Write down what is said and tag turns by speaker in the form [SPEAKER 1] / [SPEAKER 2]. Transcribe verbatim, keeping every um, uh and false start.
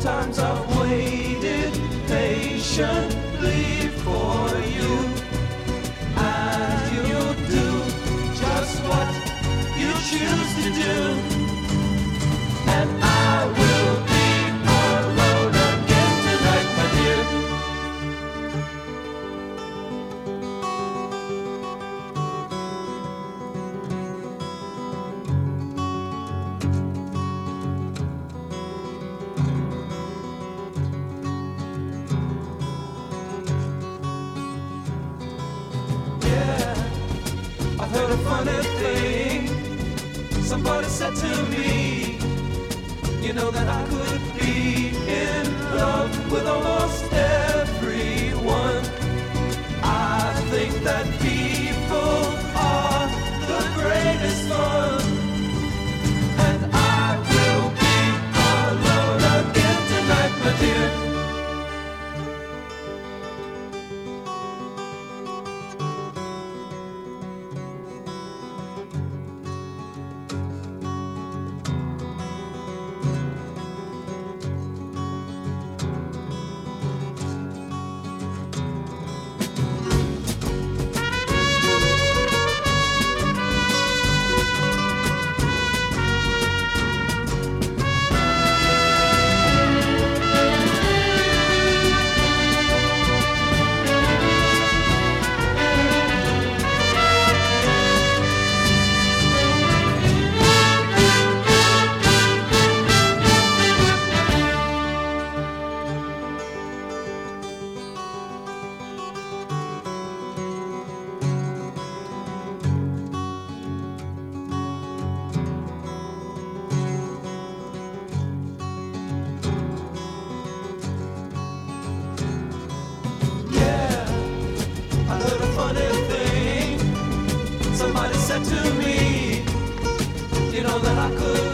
[SPEAKER 1] Sometimes I've waited patiently for you, and you'll do just what you choose to do, and I will be alone again tonight, my dear. I heard a funny thing. Somebody said to me, you know that I could be in love with almost everyone. I think that people are the greatest fun, and I will be alone again tonight, my dear. Somebody said to me, you know that I could